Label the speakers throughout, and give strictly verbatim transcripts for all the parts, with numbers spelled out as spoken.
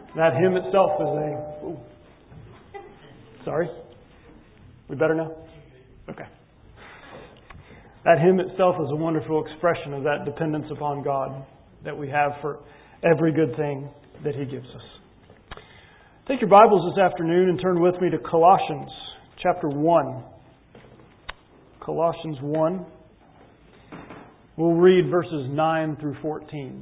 Speaker 1: That hymn itself is a... Ooh. Sorry? We better now? Okay. That hymn itself is a wonderful expression of that dependence upon God that we have for every good thing that He gives us. Take your Bibles this afternoon and turn with me to Colossians chapter one. Colossians one. We'll read verses nine through fourteen.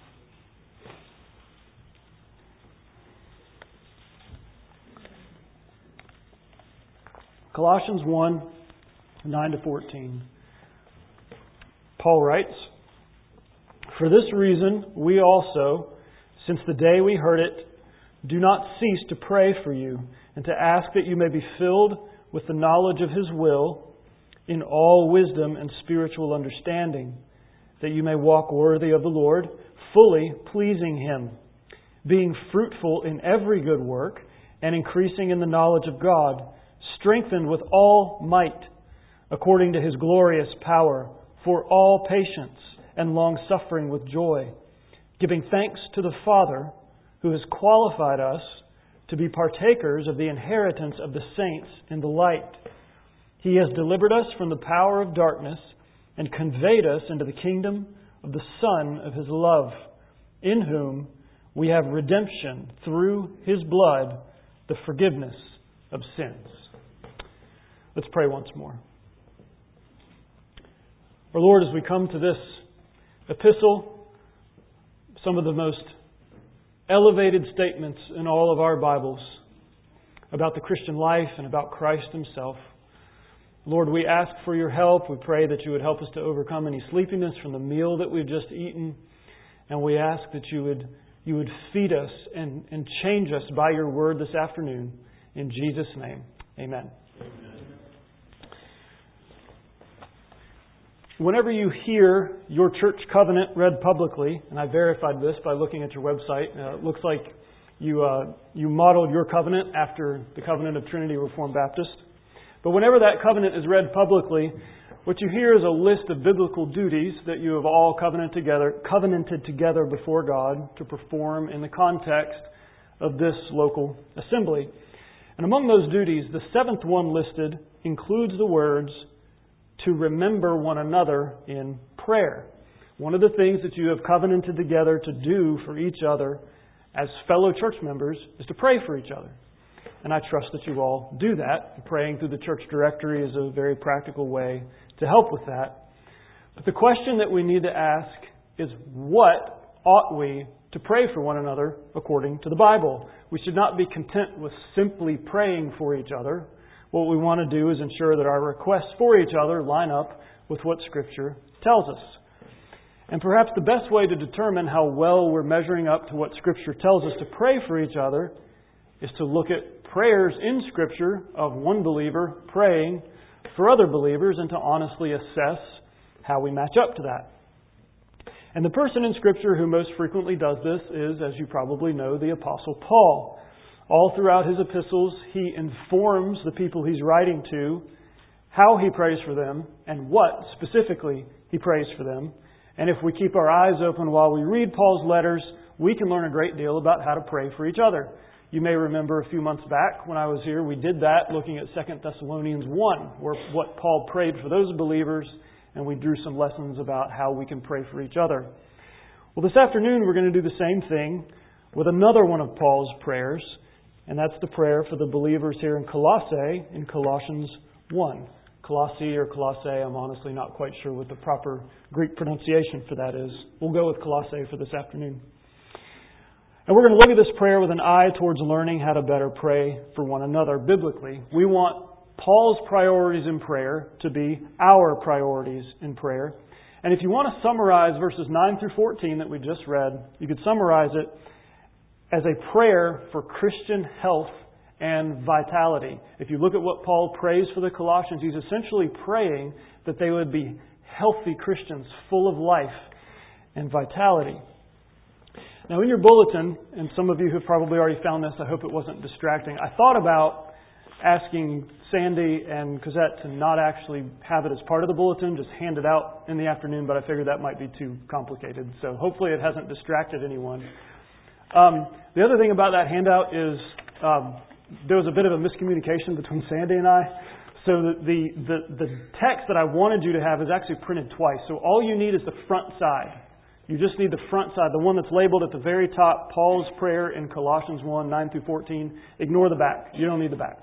Speaker 1: Colossians one, nine to fourteen. Paul writes, "For this reason we also, since the day we heard it, do not cease to pray for you and to ask that you may be filled with the knowledge of His will in all wisdom and spiritual understanding, that you may walk worthy of the Lord, fully pleasing Him, being fruitful in every good work and increasing in the knowledge of God, strengthened with all might, according to His glorious power, for all patience and long-suffering with joy, giving thanks to the Father who has qualified us to be partakers of the inheritance of the saints in the light. He has delivered us from the power of darkness and conveyed us into the kingdom of the Son of His love, in whom we have redemption through His blood, the forgiveness of sins." Let's pray once more. Our Lord, as we come to this epistle, some of the most elevated statements in all of our Bibles about the Christian life and about Christ Himself, Lord, we ask for your help. We pray that you would help us to overcome any sleepiness from the meal that we've just eaten. And we ask that you would you would feed us and, and change us by your word this afternoon. In Jesus' name, amen. Amen. Whenever you hear your church covenant read publicly, and I verified this by looking at your website, uh, it looks like you uh, you modeled your covenant after the covenant of Trinity Reformed Baptist. But whenever that covenant is read publicly, what you hear is a list of biblical duties that you have all covenanted together, covenanted together before God to perform in the context of this local assembly. And among those duties, the seventh one listed includes the words, to remember one another in prayer. One of the things that you have covenanted together to do for each other as fellow church members is to pray for each other. And I trust that you all do that. Praying through the church directory is a very practical way to help with that. But the question that we need to ask is, what ought we to pray for one another according to the Bible? We should not be content with simply praying for each other. What we want to do is ensure that our requests for each other line up with what Scripture tells us. And perhaps the best way to determine how well we're measuring up to what Scripture tells us to pray for each other is to look at prayers in Scripture of one believer praying for other believers and to honestly assess how we match up to that. And the person in Scripture who most frequently does this is, as you probably know, the Apostle Paul. All throughout his epistles, he informs the people he's writing to how he prays for them and what specifically he prays for them. And if we keep our eyes open while we read Paul's letters, we can learn a great deal about how to pray for each other. You may remember a few months back when I was here, we did that looking at Second Thessalonians one, where what Paul prayed for those believers, and we drew some lessons about how we can pray for each other. Well, this afternoon we're going to do the same thing with another one of Paul's prayers, and that's the prayer for the believers here in Colossae in Colossians one. Colossae or Colossae, I'm honestly not quite sure what the proper Greek pronunciation for that is. We'll go with Colossae for this afternoon. And we're going to look at this prayer with an eye towards learning how to better pray for one another biblically. We want Paul's priorities in prayer to be our priorities in prayer. And if you want to summarize verses nine through fourteen that we just read, you could summarize it as a prayer for Christian health and vitality. If you look at what Paul prays for the Colossians, he's essentially praying that they would be healthy Christians, full of life and vitality. Now in your bulletin, and some of you have probably already found this, I hope it wasn't distracting, I thought about asking Sandy and Cosette to not actually have it as part of the bulletin, just hand it out in the afternoon, but I figured that might be too complicated. So hopefully it hasn't distracted anyone. Um, the other thing about that handout is um, there was a bit of a miscommunication between Sandy and I. So the, the, the, the text that I wanted you to have is actually printed twice. So all you need is the front side. You just need the front side, the one that's labeled at the very top, Paul's prayer in Colossians one, nine through fourteen. Ignore the back. You don't need the back.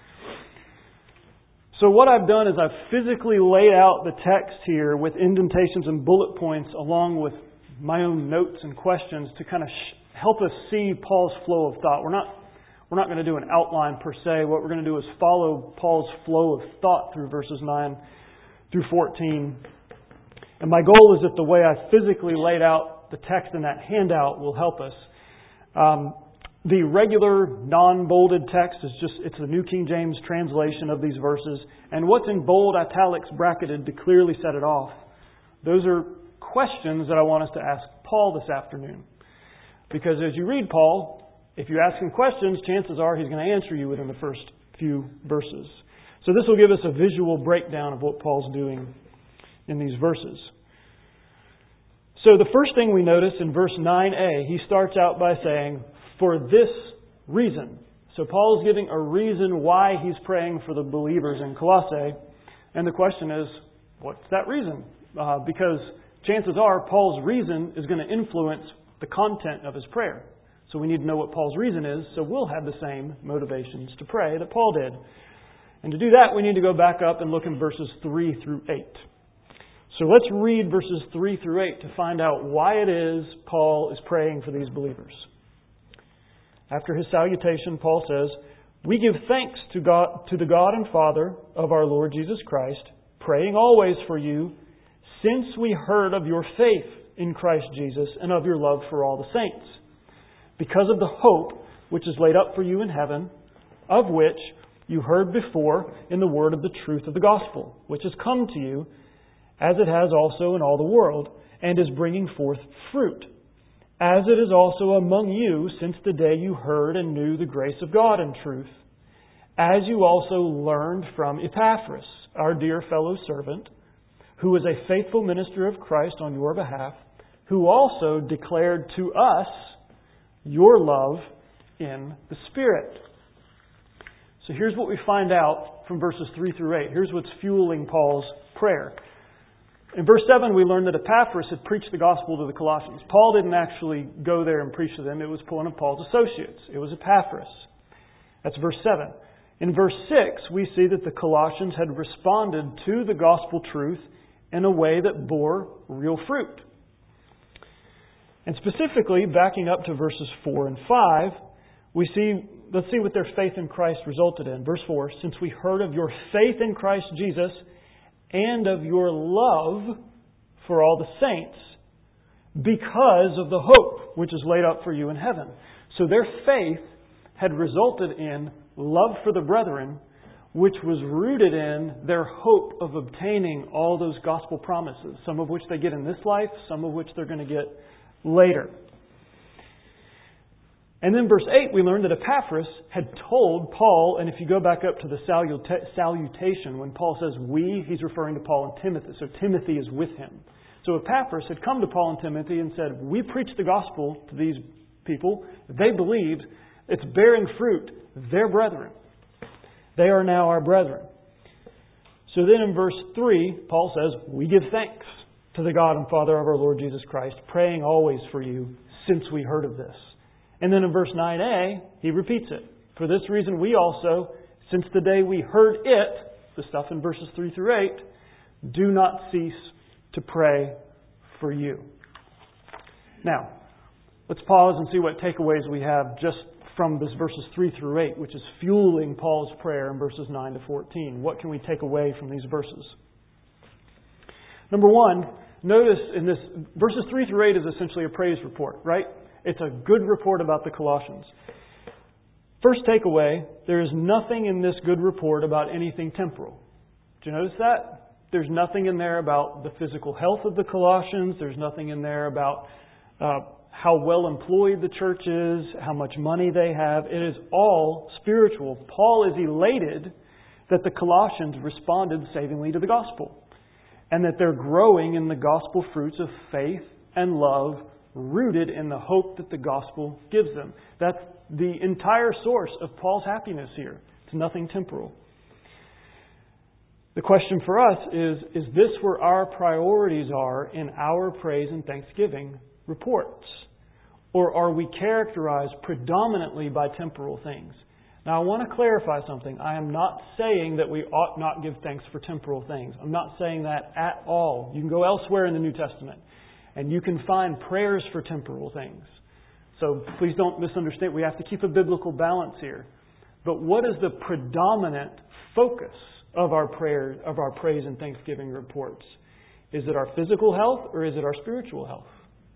Speaker 1: So what I've done is I've physically laid out the text here with indentations and bullet points along with my own notes and questions to kind of sh- help us see Paul's flow of thought. We're not we're not going to do an outline per se. What we're going to do is follow Paul's flow of thought through verses nine through fourteen. And my goal is that the way I physically laid out the text in that handout will help us. Um, The regular non-bolded text is just, it's the New King James translation of these verses. And what's in bold, italics, bracketed to clearly set it off, those are questions that I want us to ask Paul this afternoon. Because as you read Paul, if you ask him questions, chances are he's going to answer you within the first few verses. So this will give us a visual breakdown of what Paul's doing in these verses. So the first thing we notice in verse nine a, he starts out by saying, for this reason. So Paul is giving a reason why he's praying for the believers in Colossae. And the question is, what's that reason? Uh, because chances are Paul's reason is going to influence the content of his prayer. So we need to know what Paul's reason is, so we'll have the same motivations to pray that Paul did. And to do that, we need to go back up and look in verses three through eight. So let's read verses three through eight to find out why it is Paul is praying for these believers. After his salutation, Paul says, we give thanks to God, to the God and Father of our Lord Jesus Christ, praying always for you, since we heard of your faith in Christ Jesus and of your love for all the saints, because of the hope which is laid up for you in heaven, of which you heard before in the word of the truth of the gospel, which has come to you, as it has also in all the world, and is bringing forth fruit, as it is also among you since the day you heard and knew the grace of God in truth, as you also learned from Epaphras, our dear fellow servant, who is a faithful minister of Christ on your behalf, who also declared to us your love in the Spirit. So here's what we find out from verses three through eight. Here's what's fueling Paul's prayer. In verse seven, we learn that Epaphras had preached the gospel to the Colossians. Paul didn't actually go there and preach to them. It was one of Paul's associates. It was Epaphras. That's verse seven. In verse six, we see that the Colossians had responded to the gospel truth in a way that bore real fruit. And specifically, backing up to verses four and five, we see, let's see what their faith in Christ resulted in. Verse four, since we heard of your faith in Christ Jesus and of your love for all the saints, because of the hope which is laid up for you in heaven. So their faith had resulted in love for the brethren, which was rooted in their hope of obtaining all those gospel promises, some of which they get in this life, some of which they're going to get later. And then verse eight, we learned that Epaphras had told Paul, and if you go back up to the salutation, when Paul says we, he's referring to Paul and Timothy. So Timothy is with him. So Epaphras had come to Paul and Timothy and said, we preached the gospel to these people. They believed. It's bearing fruit. They're brethren. They are now our brethren. So then in verse three, Paul says, we give thanks to the God and Father of our Lord Jesus Christ, praying always for you since we heard of this. And then in verse nine a, he repeats it. For this reason we also, since the day we heard it, the stuff in verses three through eight, do not cease to pray for you. Now, let's pause and see what takeaways we have just from this verses three through eight, which is fueling Paul's prayer in verses nine to fourteen. What can we take away from these verses? Number one, notice in this, verses three through eight is essentially a praise report, right? It's a good report about the Colossians. First takeaway, there is nothing in this good report about anything temporal. Did you notice that? There's nothing in there about the physical health of the Colossians. There's nothing in there about uh, how well employed the church is, how much money they have. It is all spiritual. Paul is elated that the Colossians responded savingly to the gospel, and that they're growing in the gospel fruits of faith and love rooted in the hope that the gospel gives them. That's the entire source of Paul's happiness here. It's nothing temporal. The question for us is, is this where our priorities are in our praise and thanksgiving reports? Or are we characterized predominantly by temporal things? Now, I want to clarify something. I am not saying that we ought not give thanks for temporal things. I'm not saying that at all. You can go elsewhere in the New Testament, and you can find prayers for temporal things. So please don't misunderstand. We have to keep a biblical balance here. But what is the predominant focus of our prayer, of our praise and thanksgiving reports? Is it our physical health or is it our spiritual health?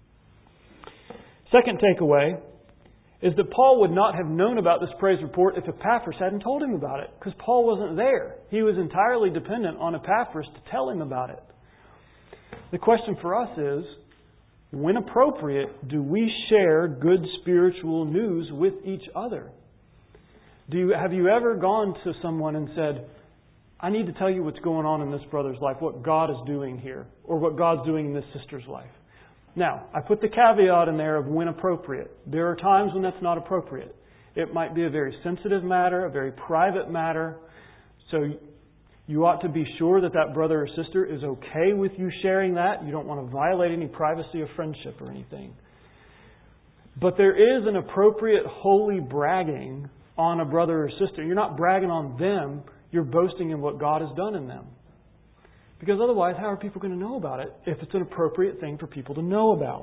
Speaker 1: Second takeaway is that Paul would not have known about this praise report if Epaphras hadn't told him about it, because Paul wasn't there. He was entirely dependent on Epaphras to tell him about it. The question for us is, when appropriate, do we share good spiritual news with each other? Do you, have you ever gone to someone and said, I need to tell you what's going on in this brother's life, what God is doing here, or what God's doing in this sister's life? Now, I put the caveat in there of when appropriate. There are times when that's not appropriate. It might be a very sensitive matter, a very private matter. So you ought to be sure that that brother or sister is okay with you sharing that. You don't want to violate any privacy of friendship or anything. But there is an appropriate holy bragging on a brother or sister. You're not bragging on them. You're boasting in what God has done in them. Because otherwise, how are people going to know about it if it's an appropriate thing for people to know about?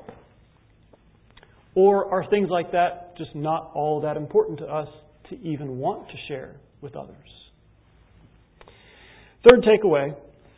Speaker 1: Or are things like that just not all that important to us to even want to share with others? Third takeaway,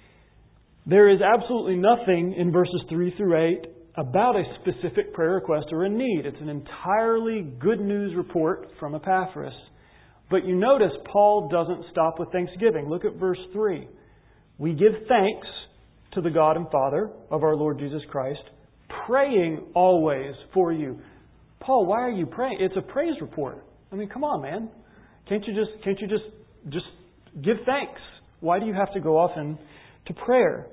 Speaker 1: there is absolutely nothing in verses three through eight about a specific prayer request or a need. It's an entirely good news report from Epaphras. But you notice Paul doesn't stop with thanksgiving. Look at verse three. We give thanks to the God and Father of our Lord Jesus Christ, praying always for you. Paul, why are you praying? It's a praise report. I mean, come on, man. Can't you just can't you just just give thanks? Why do you have to go off into prayer?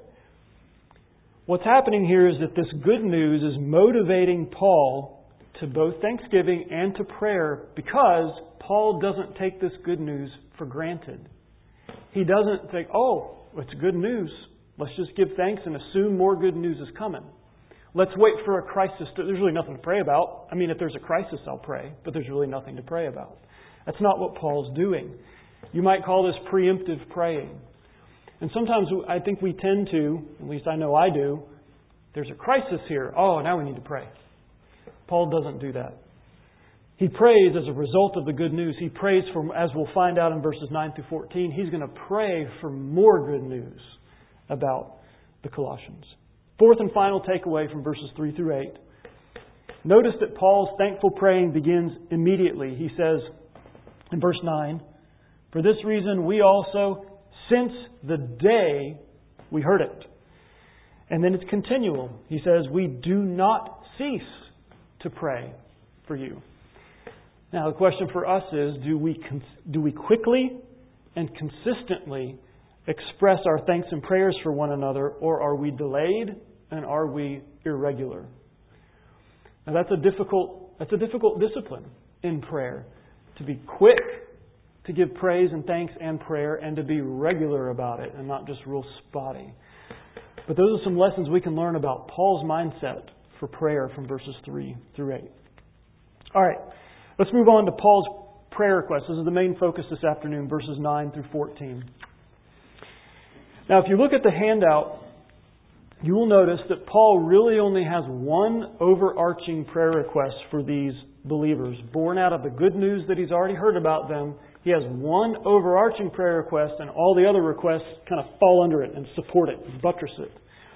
Speaker 1: What's happening here is that this good news is motivating Paul to both thanksgiving and to prayer, because Paul doesn't take this good news for granted. He doesn't think, oh, it's good news. Let's just give thanks and assume more good news is coming. Let's wait for a crisis. To, there's really nothing to pray about. I mean, if there's a crisis, I'll pray, but there's really nothing to pray about. That's not what Paul's doing. You might call this preemptive praying. And sometimes I think we tend to, at least I know I do, there's a crisis here. Oh, now we need to pray. Paul doesn't do that. He prays as a result of the good news. He prays for, as we'll find out in verses nine through fourteen, he's going to pray for more good news about the Colossians. Fourth and final takeaway from verses three through eight. Notice that Paul's thankful praying begins immediately. He says in verse nine, for this reason we also, since the day we heard it. And then it's continual. He says, we do not cease to pray for you. Now, the question for us is, do we do we quickly and consistently express our thanks and prayers for one another, or are we delayed and are we irregular? Now, that's a difficult that's a difficult discipline in prayer, to be quick to give praise and thanks and prayer, and to be regular about it and not just real spotty. But those are some lessons we can learn about Paul's mindset for prayer from verses three through eight. All right. Let's move on to Paul's prayer request. This is the main focus this afternoon, verses nine through fourteen. Now, if you look at the handout, you will notice that Paul really only has one overarching prayer request for these believers. Born out of the good news that he's already heard about them, he has one overarching prayer request, and all the other requests kind of fall under it and support it, and buttress it.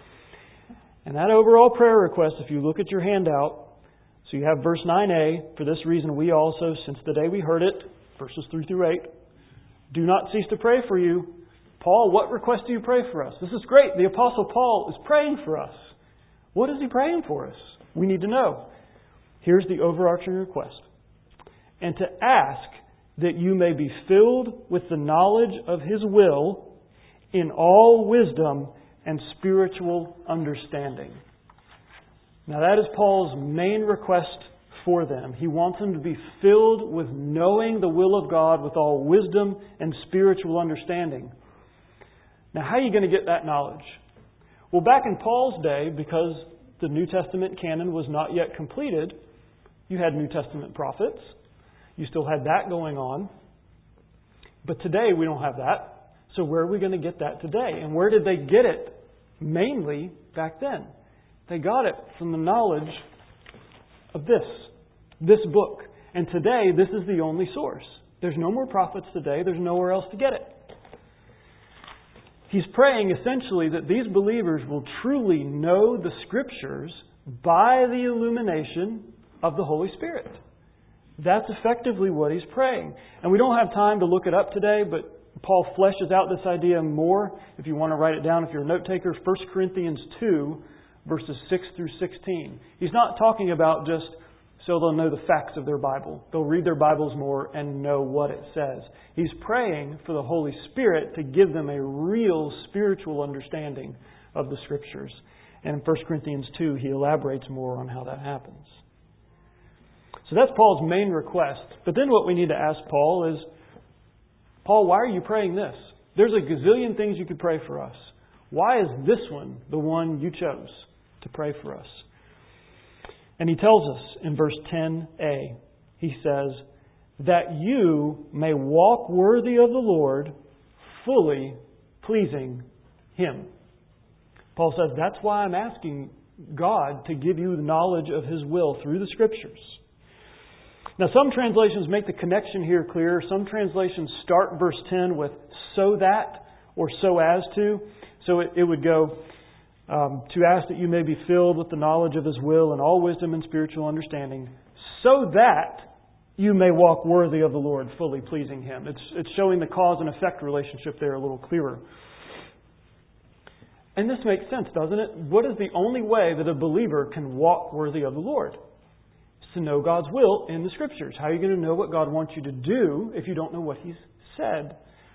Speaker 1: And that overall prayer request, if you look at your handout, so you have verse nine a, for this reason we also, since the day we heard it, verses three through eight, do not cease to pray for you. Paul, what request do you pray for us? This is great. The Apostle Paul is praying for us. What is he praying for us? We need to know. Here's the overarching request. And to ask that you may be filled with the knowledge of His will in all wisdom and spiritual understanding. Now that is Paul's main request for them. He wants them to be filled with knowing the will of God with all wisdom and spiritual understanding. Now how are you going to get that knowledge? Well, back in Paul's day, because the New Testament canon was not yet completed, you had New Testament prophets. You still had that going on. But today we don't have that. So where are we going to get that today? And where did they get it? Mainly back then. They got it from the knowledge of this, this book. And today this is the only source. There's no more prophets today. There's nowhere else to get it. He's praying essentially that these believers will truly know the Scriptures by the illumination of the Holy Spirit. That's effectively what he's praying. And we don't have time to look it up today, but Paul fleshes out this idea more. If you want to write it down, if you're a note taker, First Corinthians two, verses six through sixteen. He's not talking about just so they'll know the facts of their Bible. They'll read their Bibles more and know what it says. He's praying for the Holy Spirit to give them a real spiritual understanding of the Scriptures. And in First Corinthians two, he elaborates more on how that happens. So that's Paul's main request. But then what we need to ask Paul is, Paul, why are you praying this? There's a gazillion things you could pray for us. Why is this one the one you chose to pray for us? And he tells us in verse ten a, he says, that you may walk worthy of the Lord, fully pleasing Him. Paul says, that's why I'm asking God to give you the knowledge of His will through the Scriptures. Now, some translations make the connection here clear. Some translations start verse ten with so that or so as to. So it, it would go, um, to ask that you may be filled with the knowledge of His will and all wisdom and spiritual understanding, so that you may walk worthy of the Lord, fully pleasing Him. It's, it's showing the cause and effect relationship there a little clearer. And this makes sense, doesn't it? What is the only way that a believer can walk worthy of the Lord? To know God's will in the Scriptures. How are you going to know what God wants you to do if you don't know what He's said?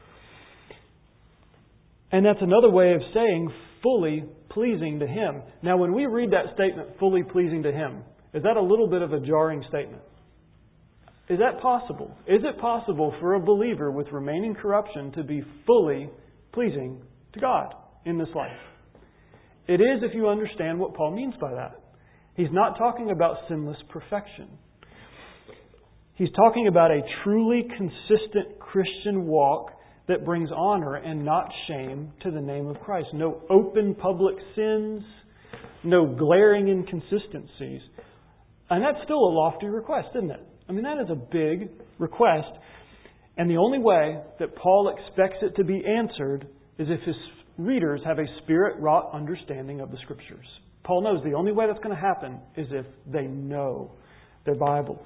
Speaker 1: And that's another way of saying fully pleasing to Him. Now, when we read that statement, fully pleasing to Him, is that a little bit of a jarring statement? Is that possible? Is it possible for a believer with remaining corruption to be fully pleasing to God in this life? It is if you understand what Paul means by that. He's not talking about sinless perfection. He's talking about a truly consistent Christian walk that brings honor and not shame to the name of Christ. No open public sins, no glaring inconsistencies. And that's still a lofty request, isn't it? I mean, that is a big request. And the only way that Paul expects it to be answered is if his readers have a Spirit-wrought understanding of the Scriptures. Paul knows the only way that's going to happen is if they know their Bibles.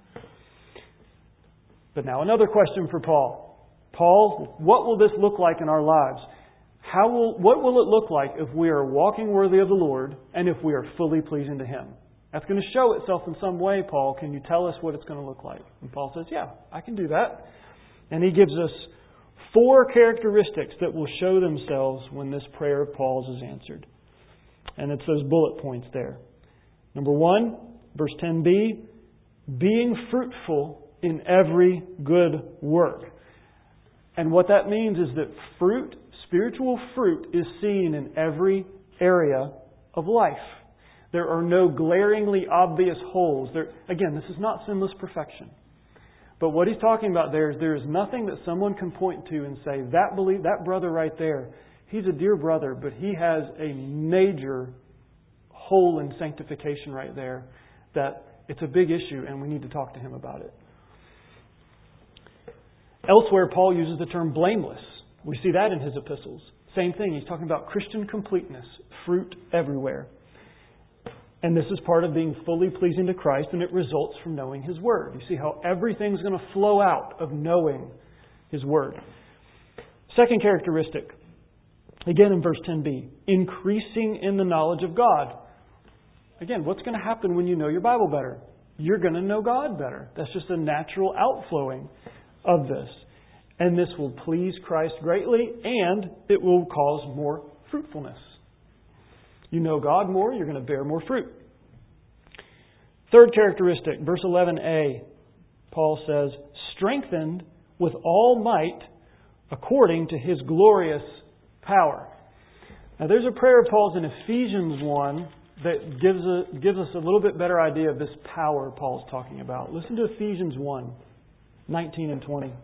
Speaker 1: But now another question for Paul. Paul, what will this look like in our lives? How will, what will it look like if we are walking worthy of the Lord and if we are fully pleasing to Him? That's going to show itself in some way, Paul. Can you tell us what it's going to look like? And Paul says, yeah, I can do that. And he gives us four characteristics that will show themselves when this prayer of Paul's is answered. And it's those bullet points there. Number one, verse ten b, being fruitful in every good work. And what that means is that fruit, spiritual fruit, is seen in every area of life. There are no glaringly obvious holes. There, again, this is not sinless perfection. But what he's talking about there is there is nothing that someone can point to and say, that believe, that brother right there, he's a dear brother, but he has a major hole in sanctification right there that it's a big issue and we need to talk to him about it. Elsewhere, Paul uses the term blameless. We see that in his epistles. Same thing. He's talking about Christian completeness, fruit everywhere. And this is part of being fully pleasing to Christ, and it results from knowing His Word. You see how everything's going to flow out of knowing His Word. Second characteristic, again in verse ten b, increasing in the knowledge of God. Again, what's going to happen when you know your Bible better? You're going to know God better. That's just a natural outflowing of this. And this will please Christ greatly, and it will cause more fruitfulness. You know God more, you're going to bear more fruit. Third characteristic, verse eleven a, Paul says, strengthened with all might according to His glorious power. Now there's a prayer of Paul's in Ephesians one that gives, a, gives us a little bit better idea of this power Paul's talking about. Listen to Ephesians one, nineteen and twenty.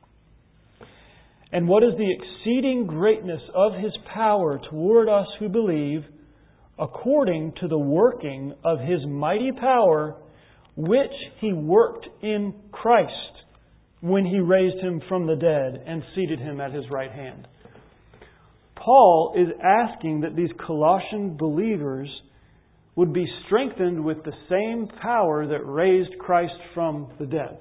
Speaker 1: And what is the exceeding greatness of His power toward us who believe, according to the working of His mighty power, which He worked in Christ when He raised Him from the dead and seated Him at His right hand. Paul is asking that these Colossian believers would be strengthened with the same power that raised Christ from the dead.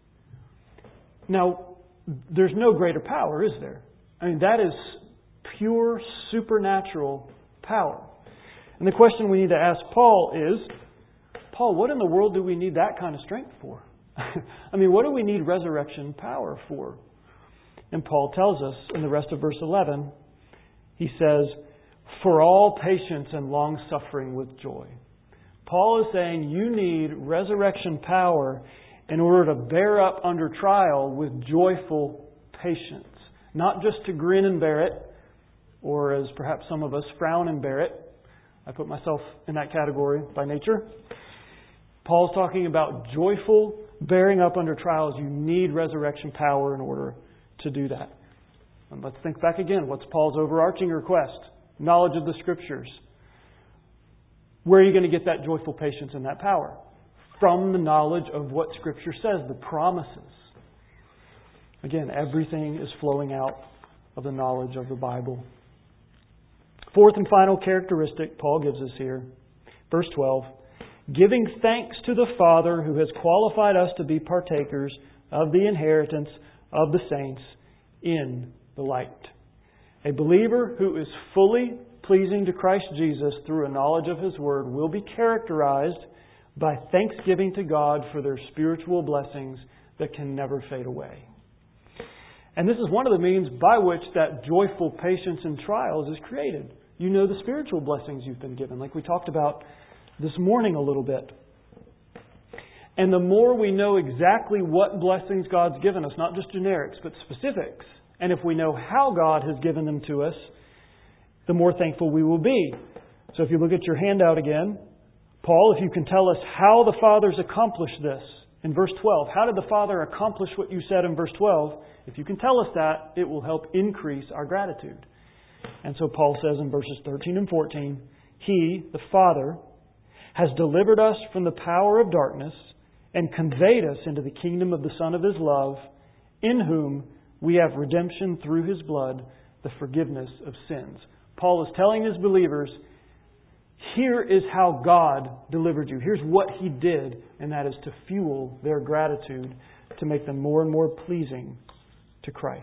Speaker 1: Now, there's no greater power, is there? I mean, that is pure supernatural power. And the question we need to ask Paul is, Paul, what in the world do we need that kind of strength for? I mean, what do we need resurrection power for? And Paul tells us in the rest of verse eleven, he says, for all patience and long-suffering with joy. Paul is saying you need resurrection power in order to bear up under trial with joyful patience. Not just to grin and bear it, or as perhaps some of us, frown and bear it. I put myself in that category by nature. Paul's talking about joyful bearing up under trials. You need resurrection power in order to do that. And let's think back again. What's Paul's overarching request? Knowledge of the Scriptures. Where are you going to get that joyful patience and that power? From the knowledge of what Scripture says, the promises. Again, everything is flowing out of the knowledge of the Bible. Fourth and final characteristic Paul gives us here. Verse twelve. Giving thanks to the Father who has qualified us to be partakers of the inheritance of the saints in the light. A believer who is fully pleasing to Christ Jesus through a knowledge of His Word will be characterized by thanksgiving to God for their spiritual blessings that can never fade away. And this is one of the means by which that joyful patience in trials is created. You know the spiritual blessings you've been given, like we talked about this morning a little bit. And the more we know exactly what blessings God's given us, not just generics, but specifics, and if we know how God has given them to us, the more thankful we will be. So if you look at your handout again, Paul, if you can tell us how the Father's accomplished this in verse twelve. How did the Father accomplish what you said in verse twelve? If you can tell us that, it will help increase our gratitude. And so Paul says in verses thirteen and fourteen, He, the Father, has delivered us from the power of darkness and conveyed us into the kingdom of the Son of His love, in whom we have redemption through His blood, the forgiveness of sins. Paul is telling his believers, here is how God delivered you. Here's what He did, and that is to fuel their gratitude, to make them more and more pleasing to Christ.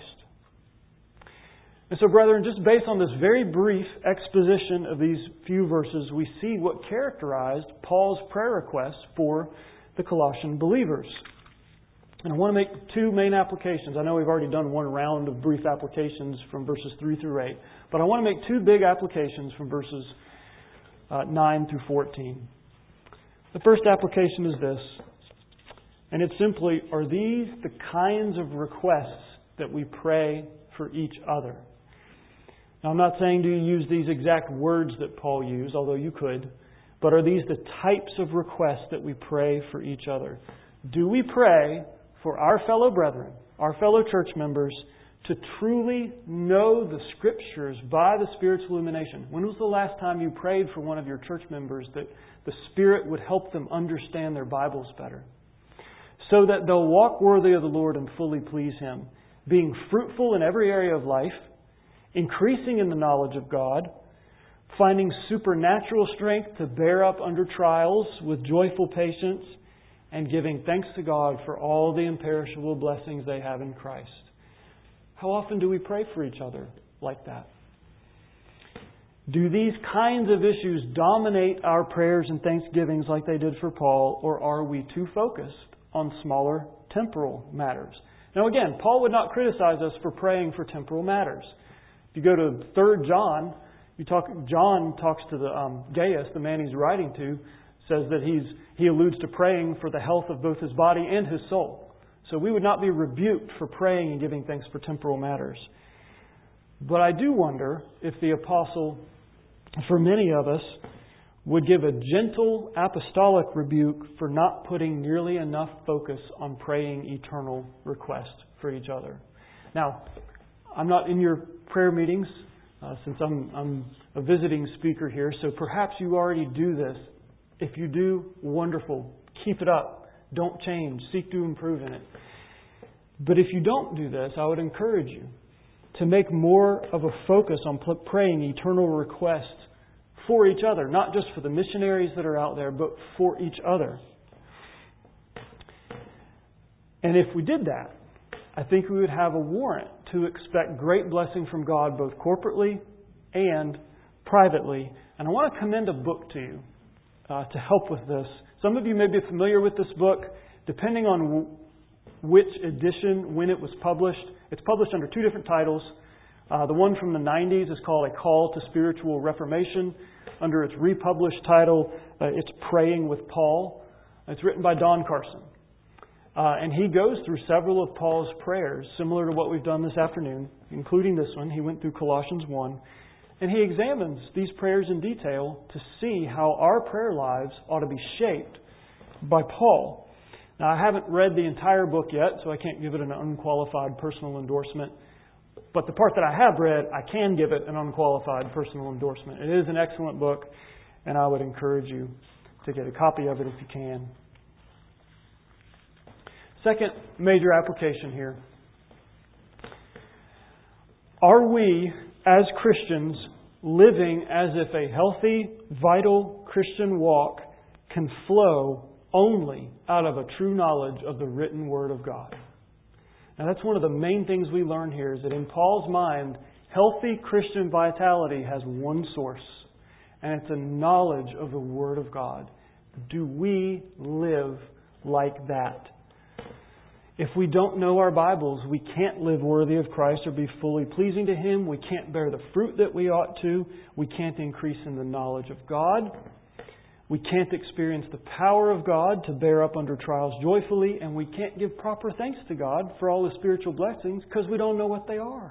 Speaker 1: And so, brethren, just based on this very brief exposition of these few verses, we see what characterized Paul's prayer request for the Colossian believers. And I want to make two main applications. I know we've already done one round of brief applications from verses three through eight, but I want to make two big applications from verses uh, nine through fourteen. The first application is this, and it's simply, are these the kinds of requests that we pray for each other? Now, I'm not saying do you use these exact words that Paul used, although you could, but are these the types of requests that we pray for each other? Do we pray for our fellow brethren, our fellow church members, to truly know the Scriptures by the Spirit's illumination? When was the last time you prayed for one of your church members that the Spirit would help them understand their Bibles better, so that they'll walk worthy of the Lord and fully please Him, being fruitful in every area of life, increasing in the knowledge of God, finding supernatural strength to bear up under trials with joyful patience, and giving thanks to God for all the imperishable blessings they have in Christ? How often do we pray for each other like that? Do these kinds of issues dominate our prayers and thanksgivings like they did for Paul, or are we too focused on smaller temporal matters? Now again, Paul would not criticize us for praying for temporal matters. If you go to Third John, you talk. John talks to the um, Gaius, the man he's writing to, says that he's, he alludes to praying for the health of both his body and his soul. So we would not be rebuked for praying and giving thanks for temporal matters. But I do wonder if the apostle, for many of us, would give a gentle apostolic rebuke for not putting nearly enough focus on praying eternal requests for each other. Now, I'm not in your prayer meetings uh, since I'm, I'm a visiting speaker here, so perhaps you already do this. If you do, wonderful. Keep it up. Don't change. Seek to improve in it. But if you don't do this, I would encourage you to make more of a focus on praying eternal requests for each other, not just for the missionaries that are out there, but for each other. And if we did that, I think we would have a warrant to expect great blessing from God, both corporately and privately. And I want to commend a book to you uh, to help with this. Some of you may be familiar with this book. Depending on w- which edition, when it was published, it's published under two different titles. Uh, the one from the nineties is called A Call to Spiritual Reformation. Under its republished title, uh, it's Praying with Paul. It's written by Don Carson. Uh, and he goes through several of Paul's prayers, similar to what we've done this afternoon, including this one. He went through Colossians one. And he examines these prayers in detail to see how our prayer lives ought to be shaped by Paul. Now, I haven't read the entire book yet, so I can't give it an unqualified personal endorsement. But the part that I have read, I can give it an unqualified personal endorsement. It is an excellent book, and I would encourage you to get a copy of it if you can. Second major application here. Are we, as Christians, living as if a healthy, vital Christian walk can flow only out of a true knowledge of the written Word of God? Now, that's one of the main things we learn here, is that in Paul's mind, healthy Christian vitality has one source, and it's a knowledge of the Word of God. Do we live like that? If we don't know our Bibles, we can't live worthy of Christ or be fully pleasing to Him. We can't bear the fruit that we ought to. We can't increase in the knowledge of God. We can't experience the power of God to bear up under trials joyfully, and we can't give proper thanks to God for all His spiritual blessings because we don't know what they are.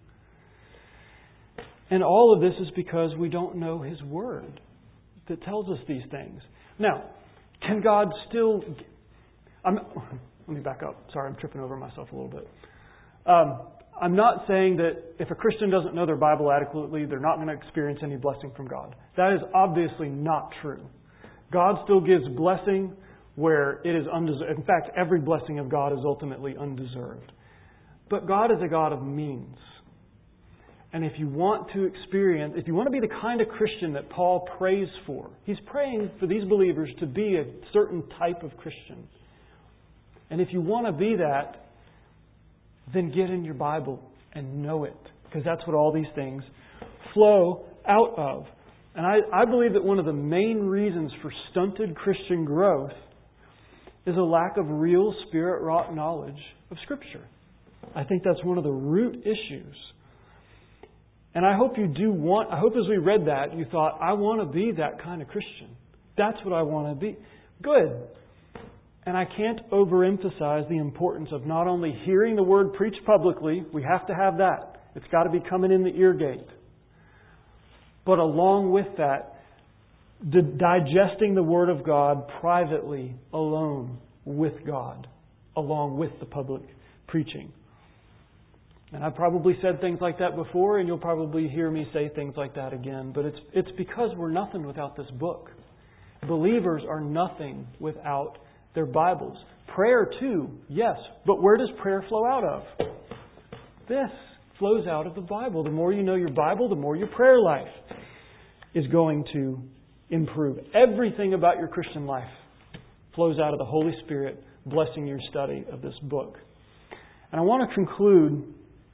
Speaker 1: And all of this is because we don't know His Word that tells us these things. Now, can God still... I'm, let me back up. Sorry, I'm tripping over myself a little bit. Um, I'm not saying that if a Christian doesn't know their Bible adequately, they're not going to experience any blessing from God. That is obviously not true. God still gives blessing where it is undeserved. In fact, every blessing of God is ultimately undeserved. But God is a God of means. And if you want to experience, if you want to be the kind of Christian that Paul prays for, he's praying for these believers to be a certain type of Christian. And if you want to be that, then get in your Bible and know it. Because that's what all these things flow out of. And I, I believe that one of the main reasons for stunted Christian growth is a lack of real Spirit-wrought knowledge of Scripture. I think that's one of the root issues. And I hope you do want, I hope as we read that, you thought, I want to be that kind of Christian. That's what I want to be. Good. And I can't overemphasize the importance of not only hearing the Word preached publicly, we have to have that. It's got to be coming in the ear gate. But along with that, the digesting the Word of God privately, alone, with God, along with the public preaching. And I've probably said things like that before, and you'll probably hear me say things like that again. But it's it's because we're nothing without this book. Believers are nothing without their Bibles. Prayer too, yes. But where does prayer flow out of? This flows out of the Bible. The more you know your Bible, the more your prayer life is going to improve. Everything about your Christian life flows out of the Holy Spirit blessing your study of this book. And I want to conclude.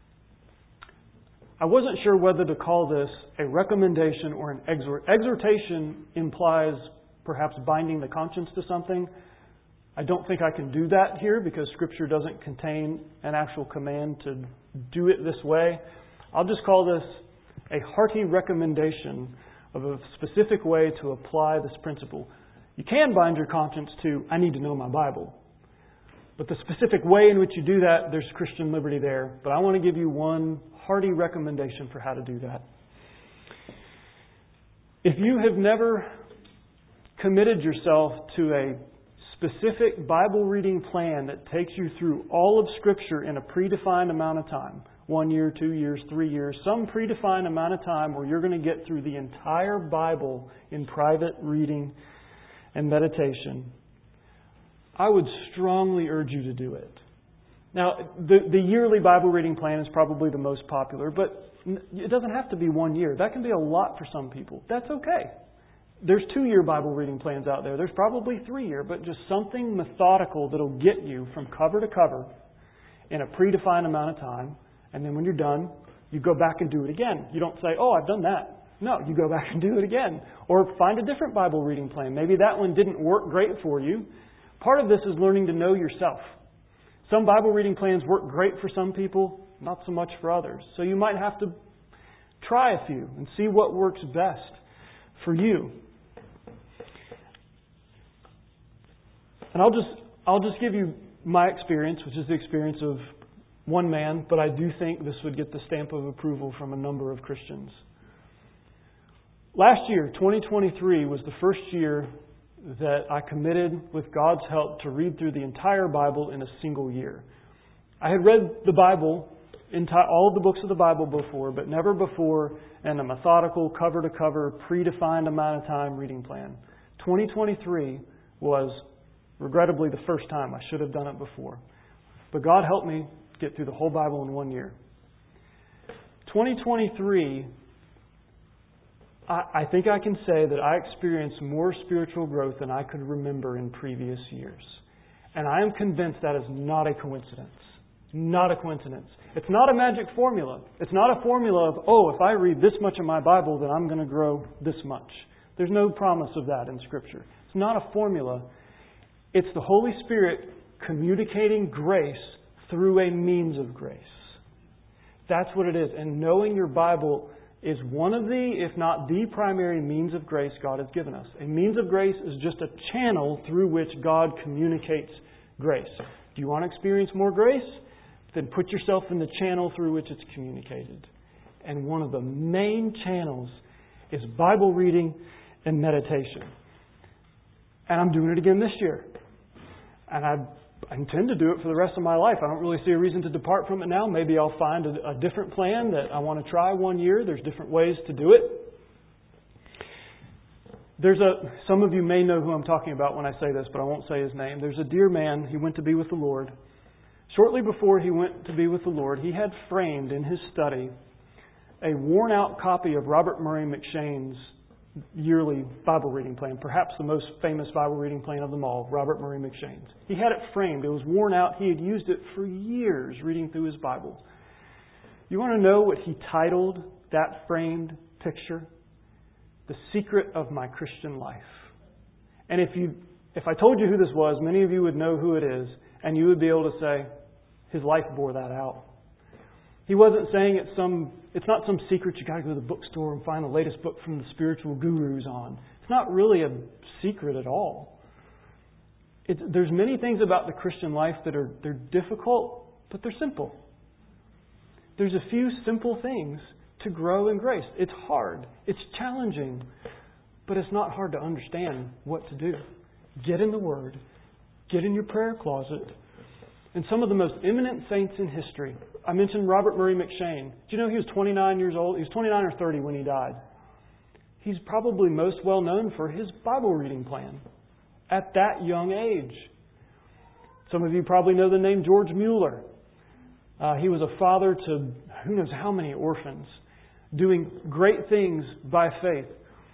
Speaker 1: I wasn't sure whether to call this a recommendation or an exhort. Exhortation implies perhaps binding the conscience to something. I don't think I can do that here because Scripture doesn't contain an actual command to do it this way. I'll just call this a hearty recommendation of a specific way to apply this principle. You can bind your conscience to, I need to know my Bible. But the specific way in which you do that, there's Christian liberty there. But I want to give you one hearty recommendation for how to do that. If you have never committed yourself to a specific Bible reading plan that takes you through all of Scripture in a predefined amount of time, one year, two years, three years, some predefined amount of time where you're going to get through the entire Bible in private reading and meditation, I would strongly urge you to do it. Now, the, the yearly Bible reading plan is probably the most popular, but it doesn't have to be one year. That can be a lot for some people. That's okay. There's two-year Bible reading plans out there. There's probably three-year, but just something methodical that'll get you from cover to cover in a predefined amount of time. And then when you're done, you go back and do it again. You don't say, oh, I've done that. No, you go back and do it again. Or find a different Bible reading plan. Maybe that one didn't work great for you. Part of this is learning to know yourself. Some Bible reading plans work great for some people, not so much for others. So you might have to try a few and see what works best for you. And I'll just I'll just give you my experience, which is the experience of one man, but I do think this would get the stamp of approval from a number of Christians. Last year, twenty twenty-three, was the first year that I committed, with God's help, to read through the entire Bible in a single year. I had read the Bible, all of the books of the Bible before, but never before in a methodical, cover-to-cover, predefined amount of time reading plan. twenty twenty-three was, regrettably, the first time. I should have done it before. But God helped me get through the whole Bible in one year. twenty twenty-three, I, I think I can say that I experienced more spiritual growth than I could remember in previous years. And I am convinced that is not a coincidence. Not a coincidence. It's not a magic formula. It's not a formula of, oh, if I read this much of my Bible, then I'm going to grow this much. There's no promise of that in Scripture. It's not a formula. It's the Holy Spirit communicating grace through a means of grace. That's what it is. And knowing your Bible is one of the, if not the primary means of grace God has given us. A means of grace is just a channel through which God communicates grace. Do you want to experience more grace? Then put yourself in the channel through which it's communicated. And one of the main channels is Bible reading and meditation. And I'm doing it again this year. And I I intend to do it for the rest of my life. I don't really see a reason to depart from it now. Maybe I'll find a, a different plan that I want to try one year. There's different ways to do it. There's a, some of you may know who I'm talking about when I say this, but I won't say his name. There's a dear man. He went to be with the Lord. Shortly before he went to be with the Lord, he had framed in his study a worn-out copy of Robert Murray McCheyne's yearly Bible reading plan, perhaps the most famous Bible reading plan of them all, Robert Murray McCheyne's. He had it framed. It was worn out. He had used it for years reading through his Bible. You want to know what he titled that framed picture? The Secret of My Christian Life. And if you, if I told you who this was, many of you would know who it is, and you would be able to say, his life bore that out. He wasn't saying it's some, it's not some secret you got to go to the bookstore and find the latest book from the spiritual gurus on. It's not really a secret at all. It's, there's many things about the Christian life that are they're difficult, but they're simple. There's a few simple things to grow in grace. It's hard. It's challenging, but it's not hard to understand what to do. Get in the Word. Get in your prayer closet. And some of the most eminent saints in history. I mentioned Robert Murray McCheyne. Do you know he was twenty-nine years old? He was twenty-nine or thirty when he died. He's probably most well known for his Bible reading plan at that young age. Some of you probably know the name George Mueller. Uh, he was a father to who knows how many orphans, doing great things by faith.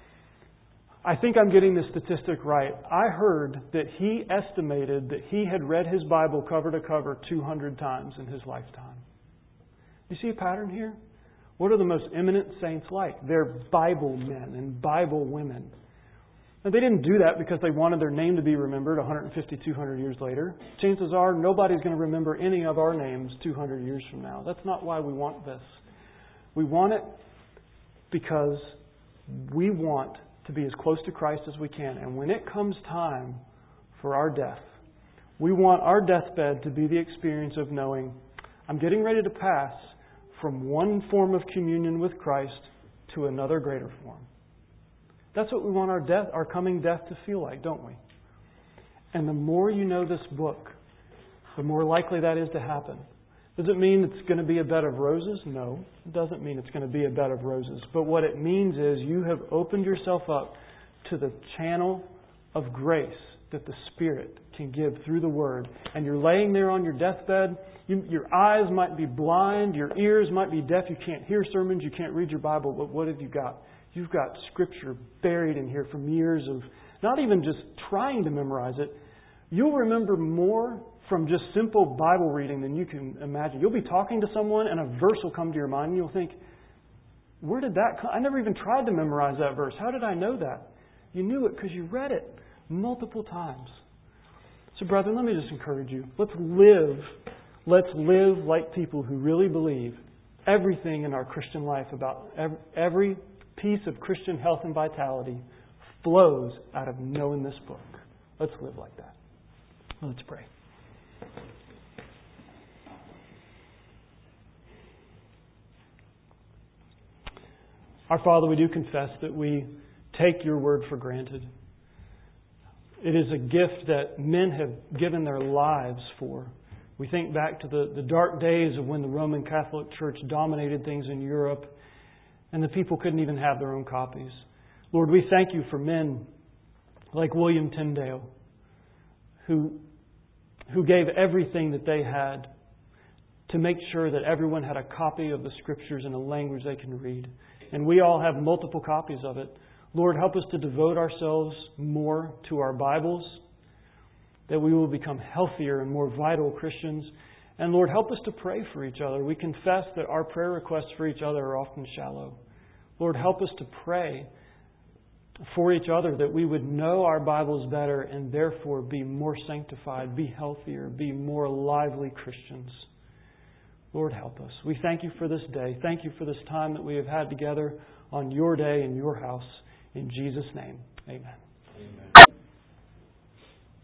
Speaker 1: I think I'm getting this statistic right. I heard that he estimated that he had read his Bible cover to cover two hundred times in his lifetime. You see a pattern here? What are the most eminent saints like? They're Bible men and Bible women. Now, they didn't do that because they wanted their name to be remembered one hundred fifty, two hundred years later. Chances are nobody's going to remember any of our names two hundred years from now. That's not why we want this. We want it because we want to be as close to Christ as we can. And when it comes time for our death, we want our deathbed to be the experience of knowing, I'm getting ready to pass from one form of communion with Christ to another greater form. That's what we want our death, our coming death to feel like, don't we? And the more you know this book, the more likely that is to happen. Does it mean it's going to be a bed of roses? No, it doesn't mean it's going to be a bed of roses. But what it means is you have opened yourself up to the channel of grace that the Spirit can give through the Word. And you're laying there on your deathbed. You, your eyes might be blind. Your ears might be deaf. You can't hear sermons. You can't read your Bible. But what have you got? You've got Scripture buried in here from years of not even just trying to memorize it. You'll remember more from just simple Bible reading than you can imagine. You'll be talking to someone and a verse will come to your mind and you'll think, where did that come? I never even tried to memorize that verse. How did I know that? You knew it because you read it multiple times. So brethren, let me just encourage you. Let's live. Let's live like people who really believe everything in our Christian life about every, every piece of Christian health and vitality flows out of knowing this book. Let's live like that. Let's pray. Our Father, we do confess that we take your word for granted. It is a gift that men have given their lives for. We think back to the, the dark days of when the Roman Catholic Church dominated things in Europe and the people couldn't even have their own copies. Lord, we thank you for men like William Tyndale who, who gave everything that they had to make sure that everyone had a copy of the Scriptures in a language they can read. And we all have multiple copies of it. Lord, help us to devote ourselves more to our Bibles, that we will become healthier and more vital Christians. And Lord, help us to pray for each other. We confess that our prayer requests for each other are often shallow. Lord, help us to pray for each other that we would know our Bibles better and therefore be more sanctified, be healthier, be more lively Christians. Lord, help us. We thank you for this day. Thank you for this time that we have had together on your day in your house. In Jesus' name, amen. Amen.